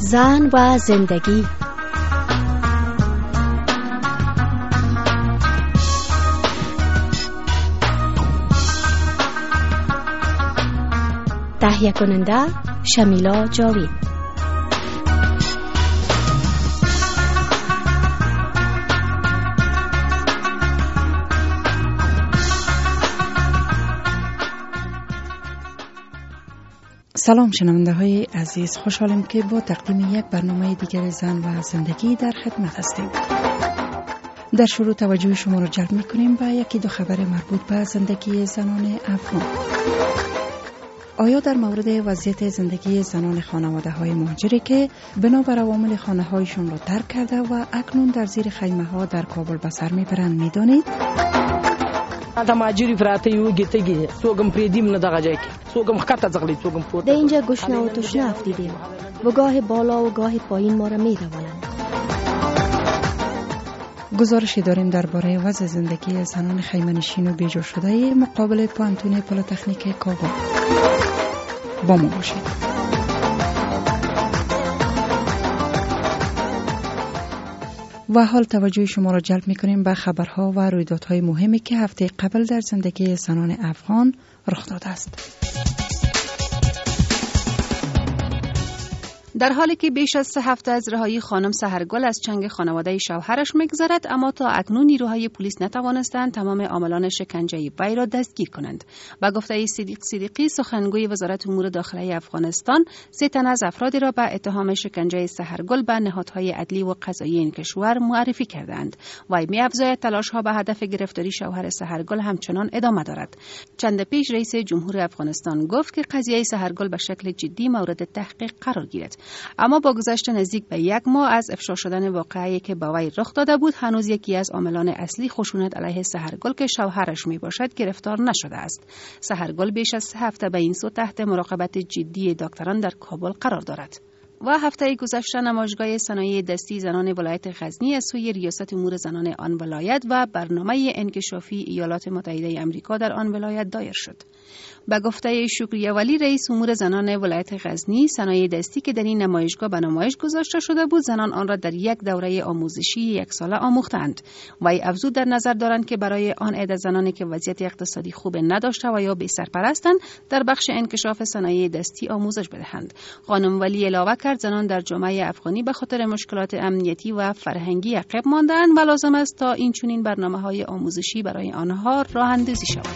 زن و زندگی. تهیه کننده شمیلا جاوید. سلام شنونده های عزیز، خوشحالم که با تقدیم یک برنامه دیگر زن و زندگی در خدمت هستیم. در شروع توجه شما را جلب می کنیم به یکی دو خبر مربوط به زندگی زنان افغان. آیا در مورد وضعیت زندگی زنان خانواده های مهاجری که بنابر عوامل خانه هایشون را ترک کرده و اکنون در زیر خیمه ها در کابل به سر می برند می دانید؟ در اینجا گشنه و تشنه افتیدیم و گاه بالا و گاه پایین ما را می روانند. گزارشی داریم درباره وضع زندگی زنان خیمه‌نشین و بیجا شده مقابل پوانتون پلی‌تکنیک کابل. با ما باشید. و حال توجه شما را جلب می‌کنیم به خبرها و رویدادهای مهمی که هفته قبل در زندگی زنان افغان رخ داده است. در حالی که بیش از 3 هفته از رهایی خانم سحرگل از چنگ خانواده شوهرش می‌گذرد، اما تا اکنون نیروهای پلیس نتوانستند تمام عاملان شکنجه وی را دستگیر کنند. با گفته صدیق صدیقی، سخنگوی وزارت امور داخلی افغانستان، 3 تن از افرادی را به اتهام شکنجه سحرگل به نهادهای عدلی و قضایی این کشور معرفی کردند. وی می‌افزاید تلاش‌ها به هدف گرفتاری شوهر سحرگل همچنان ادامه دارد. چند پیش رئیس جمهور افغانستان گفت که قضیه سحرگل به شکل جدی مورد تحقیق قرار گیرد. اما با گذشت نزدیک به 1 ماه از افشا شدن واقعه‌ای که با وی رخ داده بود، هنوز یکی از عاملان اصلی خشونت علیه سحرگل که شوهرش میباشد گرفتار نشده است. سحرگل بیش از 3 هفته به این سو تحت مراقبت جدی دکتران در کابل قرار دارد. و هفته گذشته نمایشگاه صنایع دستی زنان ولایت غزنی از سوی ریاست امور زنان آن ولایت و برنامه انکشافی ایالات متحده آمریکا در آن ولایت دایر شد. به گفته شکریه ولی، رئیس امور زنان ولایت غزنی، صنایع دستی که در این نمایشگاه به نمایش گذاشته شده بود، زنان آن را در یک دوره آموزشی 1 ساله آموختند. وی افزود در نظر دارند که برای آن عده زنانی که وضعیت اقتصادی خوب نداشته و یا بی سرپرستند، در بخش انکشاف صنایع دستی آموزش بدهند. خانم ولی علاوه کرد زنان در جامعه افغانی به خاطر مشکلات امنیتی و فرهنگی عقب مانده‌اند و لازم است تا این چنین برنامه‌های آموزشی برای آنها راه اندازی شود.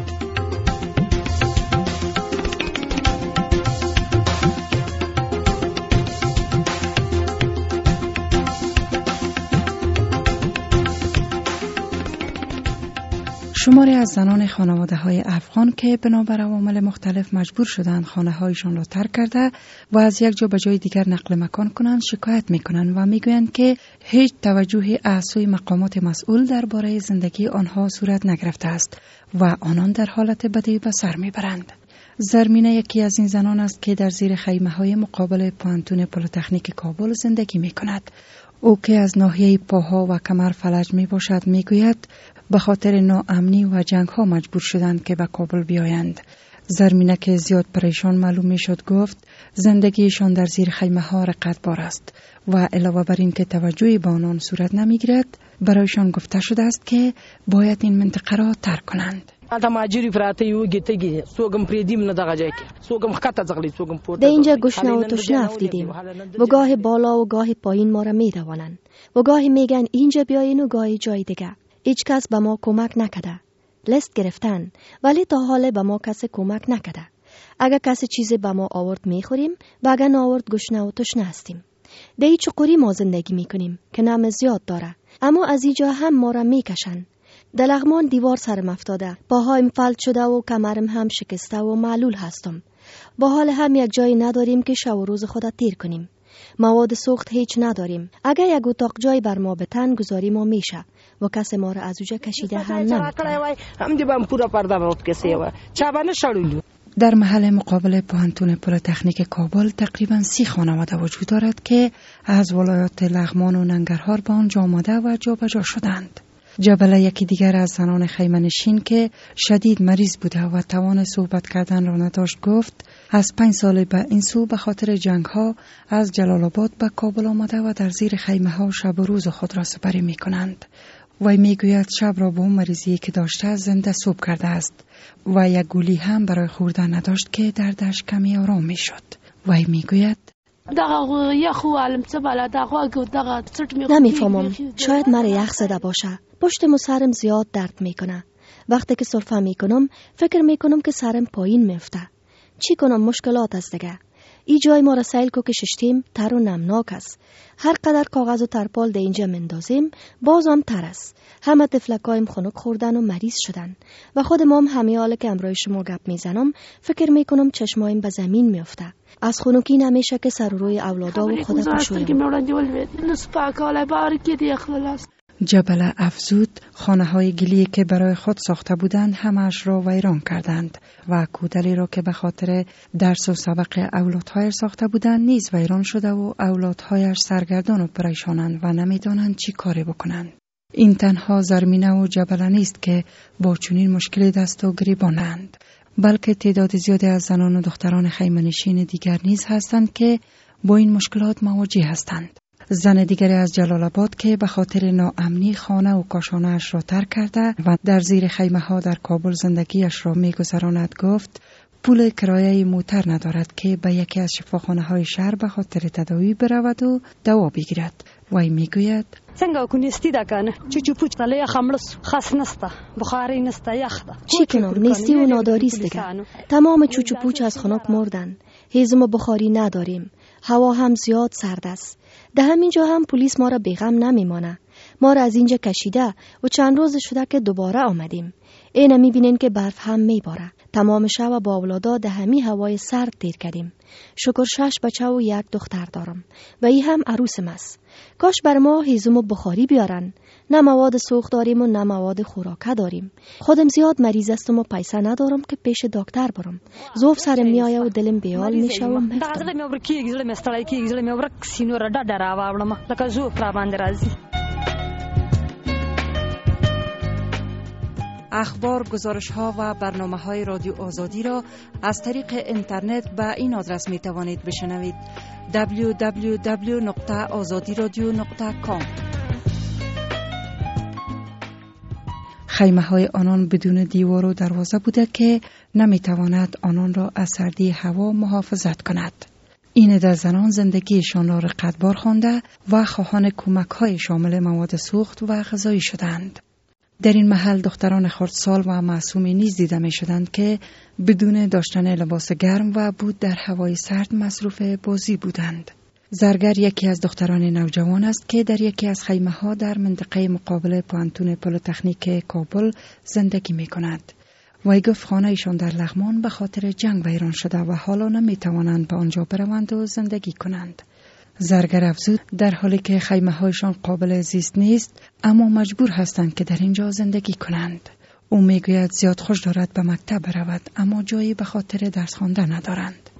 شماری از زنان خانواده های افغان که بنابر عوامل مختلف مجبور شدند خانه هایشان را ترک کرده و از یک جا به جای دیگر نقل مکان کنند شکایت می کنند و می گویند که هیچ توجهی از سوی مقامات مسئول درباره زندگی آنها صورت نگرفته است و آنان در حالت بدی به سر می برند. زرمینه یکی از این زنان است که در زیر خیمه های مقابل پوانتون پلی‌تکنیک کابل زندگی می کند. او که از ناحیه پاها و کمر فلج می باشد می گوید به خاطر ناامنی و جنگ ها مجبور شدند که به کابل بیایند. زرمینه که زیاد پریشان معلوم می شد گفت زندگیشان در زیر خیمه ها رقتبار است و علاوه بر این که توجهی به آنان صورت نمی گیرد، برایشان گفته شده است که باید این منطقه را ترک کنند. در اینجا گشنه و تشنه افتیدیم و گاه بالا و گاه پایین ما را می روانند و گاهی میگن اینجا بیاین و گاهی جای دیگه. هیچ کس به ما کمک نکده. لیست گرفتن ولی تا حال به ما کسی کمک نکده. اگر کسی چیزی به ما آورد میخوریم و اگر نآورد گشنه و تشنه هستیم. در این چقوری ما زندگی میکنیم که نم زیاد داره، اما از اینجا هم ما را میکشن. در لغمان دیوار سرم افتاده، پاهایم فلج شده و کمرم هم شکسته و معلول هستم. با حال هم یک جایی نداریم که شب و روز خود تیر کنیم. مواد سوخت هیچ نداریم. اگر یک اتاق جای بر ما بتن گذاری ما میشه و کس ما را از اوجا کشیده هم نمیکنه. در محل مقابل پوانتون پلی‌تکنیک کابل تقریباً 30 خانواده وجود دارد که از ولایات لغمان و ننگرهار به آنجا آمده و جابجا شدند. جبله یکی دیگر از زنان خیمه‌نشین که شدید مریض بوده و توان صحبت کردن را نداشت گفت از 5 سال به این سو به خاطر جنگ ها از جلال آباد به کابل آمده و در زیر خیمه ها شب و روز خود را سپری می کنند. وی می گوید شب را با مریضی که داشته زنده صبح کرده است و یک گولی هم برای خوردن نداشت که دردش کمی آرام می شد. وی می گوید نمیفهمم، شاید مرا یخ زده باشه. پشتم و سرم زیاد درد میکنه. وقتی که سرفه میکنم فکر میکنم که سرم پایین میفته. چی کنم؟ مشکلات است دیگه. ای جای ما را سیل کو که ششتیم تر و نمناک است. هر قدر کاغذ و ترپال ده اینجا مندازیم باز هم تر است. همه تفلکایم خنک خوردن و مریض شدن و خود ما هم همه حاله که امروی شما گپ میزنم فکر میکنم چشمایم به زمین میفته. از خنکی نمیشه که سر روی اولادا و خود بشویم. جبله افزود خانه های گلی که برای خود ساخته بودند همش را ویران کردند و کودلی را که به خاطر درس و سبق اولادهایش ساخته بودند نیز ویران شده و اولادهایش سرگردان و پریشانند و نمیدانند چی کاری بکنند. این تنها زرمینه و جبله نیست که با چنین مشکلی دست و گریبانند، بلکه تعداد زیادی از زنان و دختران خیمه‌نشین دیگر نیز هستند که با این مشکلات مواجه هستند. زن دیگری از جلال آباد که به خاطر ناامنی خانه و کاشانه‌اش را ترک کرده و در زیر خیمه ها در کابل زندگیش را می‌گذراند گفت پول کرایه موتر ندارد که به یکی از شفاخانه های شهر به خاطر تداوی برود و دوا بگیرد. وی میگوید چی کنم؟ نیستی و ناداری است دیگه. تمام چوچو پوچ از خنک مردن. هیزم و بخاری نداریم. هوا هم زیاد سرد است. ده همینجا هم پلیس ما را بیغم نمیمانه. ما را از اینجا کشیده و چند روز شده که دوباره آمدیم. اینه میبینین که برف هم میباره. تمام شب با اولادا ده همی هوای سرد تیر کردیم. شکر 6 بچه و 1 دختر دارم و ای هم عروسم است. کاش بر ما هیزم و بخاری بیارن. نه مواد سوخت داریم و نه مواد خوراکه داریم. خودم زیاد مریض استم و پیسه ندارم که پیش دکتر برم. زوف سرم میآید و دلم بیال میشه و مفتم. اخبار، گزارش‌ها و برنامه‌های رادیو آزادی را از طریق اینترنت به این آدرس می‌توانید بشنوید: www.azadiradio.com. خیمه‌های آنان بدون دیوار و دروازه بوده که نمی‌تواند آنان را از سردی هوا محافظت کند. این در زنان زندگیشان را رقتبار خوانده و خواهان کمک‌های شامل مواد سوخت و غذایی شدند. در این محل دختران خردسال و معصومی نیز دیده می شدند که بدون داشتن لباس گرم و بود در هوای سرد مصروف بازی بودند. زرگر یکی از دختران نوجوان است که در یکی از خیمه ها در منطقه مقابل پوانتون پلیتکنیک کابل زندگی می کند. وی گفت خانه ایشان در لغمان به خاطر جنگ ویران شده و حالا نمی توانند به آنجا بروند و زندگی کنند. زرگر افزود در حالی که خیمه هایشان قابل زیست نیست اما مجبور هستند که در اینجا زندگی کنند. او میگوید زیاد خوش دارد به مکتب برود اما جایی به خاطر درس خواندن ندارند.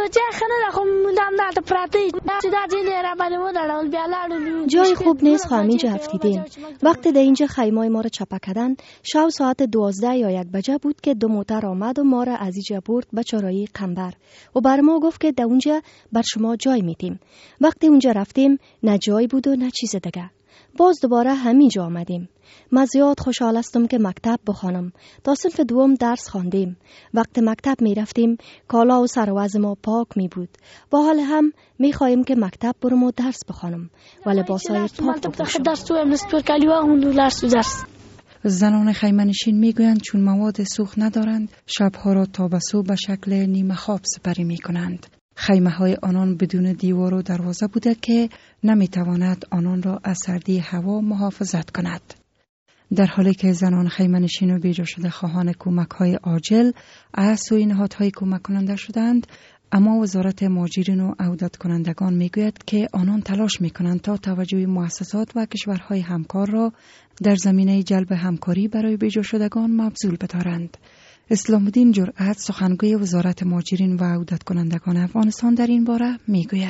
جای خوب نیست خو همینجا افتیدیم. وقتی در اینجا خیمه ما را چپه کردن شب ساعت 12 یا 1 بجه بود که 2 موتر آمد و ما را از اینجا برد به چرایی قنبر و بر ما گفت که در اونجا بر شما جای میتیم. وقتی اونجا رفتیم نه جای بود و نه چیز دیگه. باز دوباره همینجا آمدیم. من زیاد خوشحال هستم که مکتب بخوانم. تا صنف 2 درس خواندیم. وقتی مکتب می رفتیم کالا و سروز ما پاک می بود. با حال هم می خواهیم که مکتب برم و درس بخوانم و لباسای پاک بپوشم. زنان خیمه‌نشین می گویند چون مواد سوخت ندارند شبها را تا به صبح به شکل نیمه خواب سپری می کنند. خیمه های آنان بدون دیوار و دروازه بوده که نمی تواند آنان را از سردی هوا محافظت کند. در حالی که زنان خیمه‌نشین و بیجا شده خواهان کمک های عاجل از سوی نهادهای کمک کننده شدند، اما وزارت مهاجرین و عودت کنندگان می گوید که آنان تلاش می کنند تا توجه مؤسسات و کشورهای همکار را در زمینه جلب همکاری برای بیجا شدگان مبذول بدارند. اسلام الدین جرأت سخنگوی وزارت مهاجرین و عودت کنندگان افغانستان در این باره می گوید: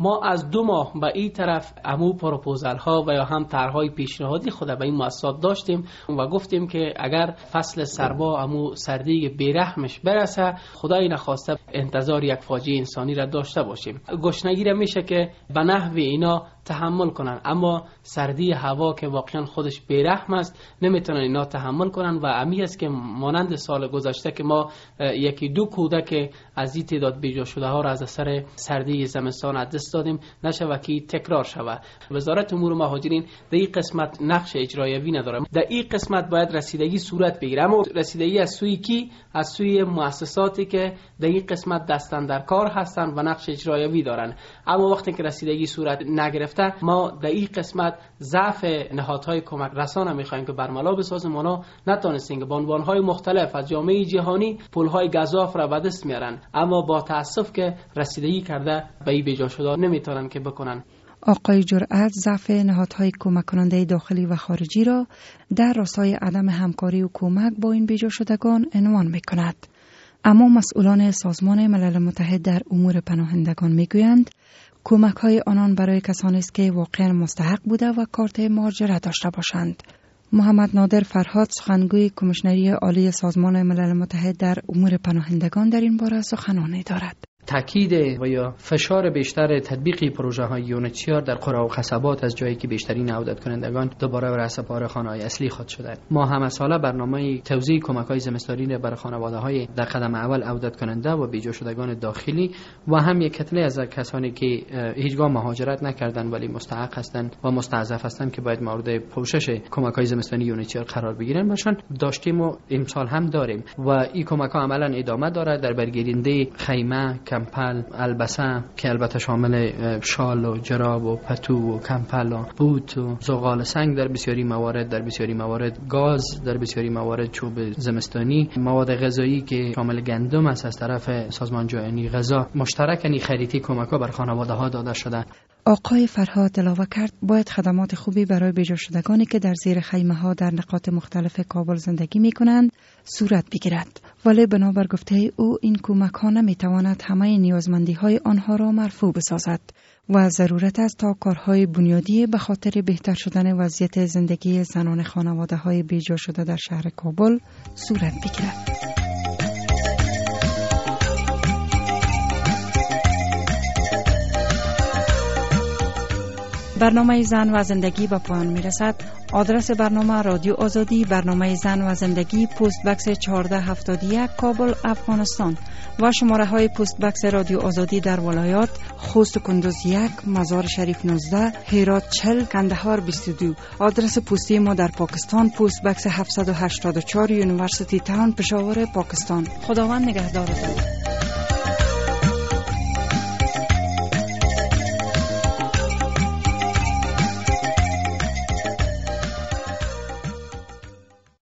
ما از 2 ماه به این طرف امو پروپوزال ها و یا هم طرحهای پیشنهادی خود به این مؤسسات داشتیم و گفتیم که اگر فصل سرما امو سردی بیرحمش برسه، خدای نخواسته انتظار یک فاجعه انسانی را داشته باشیم. گشنگی را میشه که به نحو اینا تحمل کنن، اما سردی هوا که واقعا خودش بیرحم است نمیتونن اینا تحمل کنن و امی است که مانند سال گذشته که ما 1-2 کودک از این تعداد بیجا شده ها را از اثر سردی زمستان از دست دادیم، نشوه که تکرار شود. وزارت امور مهاجرین در این قسمت نقش اجرایوی نداره، در این قسمت باید رسیدگی صورت بگیره، اما رسیدگی از سوی کی؟ از سوی مؤسساتی که در این قسمت دستن در کار هستن و نقش اجرایوی دارن. اما وقتی که رسیدگی صورت نگرفته، ما در این قسمت ضعف نهادهای کمک رسانه میخوایم که برملا بسازیم. اونا نتونستیم که بانوانهای مختلف از جامعه جهانی پولهای گزاف را به دست میارن، اما با تاسف که رسیدگی کرده به این بیجا شده نمیتونن که بکنن. آقای جرأت ضعف نهادهای کمک کننده داخلی و خارجی را در راستای عدم همکاری و کمک با این بیجا شدگان عنوان میکند. اما مسئولان سازمان ملل متحد در امور پناهندگان میگویند کمک های آنان برای کسانی است که واقعا مستحق بوده و کارت مهاجرت داشته باشند. محمد نادر فرهاد سخنگوی کمیشنری عالی سازمان ملل متحد در امور پناهندگان در این باره سخنانی دارد. تاکید و یا فشار بیشتر تطبیق پروژه های یونیچیار در قرى و قصبات از جایی که بیشترین عودت کنندگان دوباره به رسپار خانه‌های اصلی خود شدند. ما هم از ساله برنامه توزیع کمک‌های زمستانی برای خانواده‌های در قدم اول عودت کننده و بیجا شدگان داخلی و هم یک کتله از کسانی که هیچگاه مهاجرت نکردند ولی مستحق هستند و مستضعف هستند که باید مورد پوشش کمک‌های زمستانی یونیچیار قرار بگیرند باشند داشتیم و امسال هم داریم و این کمک‌ها عملاً ادامه دارد در برگیرنده خیمه، کمپل، البسه که البته شامل شال و جراب و پتو و کمپل و بوت و زغال سنگ در بسیاری موارد، در بسیاری موارد گاز، در بسیاری موارد چوب زمستانی، مواد غذایی که شامل گندم است از طرف سازمان جهانی غذا مشترکاً خریدی کمک‌ها بر خانواده‌ها داده شده. آقای فرهاد علاوه کرد باید خدمات خوبی برای بیجا شدگانی که در زیر خیمه ها در نقاط مختلف کابل زندگی می کنند صورت بگیرد، ولی بنابر گفته او این کمک ها نمی تواند همه نیازمندی های آنها را مرفوع بسازد و ضرورت است تا کارهای بنیادی به خاطر بهتر شدن وضعیت زندگی زنان خانواده های بیجا شده در شهر کابل صورت بگیرد. برنامه زن و زندگی به پایان می رسد. آدرس برنامه رادیو آزادی، برنامه زن و زندگی، پست بکس 1471 کابل افغانستان و شماره های پست بکس رادیو آزادی در ولایات خوست و کندوز 1، مزار شریف 19، هرات 40، کندهار 22. آدرس پستی ما در پاکستان پست بکس 784 یونیورسیتی تاون پشاور پاکستان. خداوند نگهدارتان.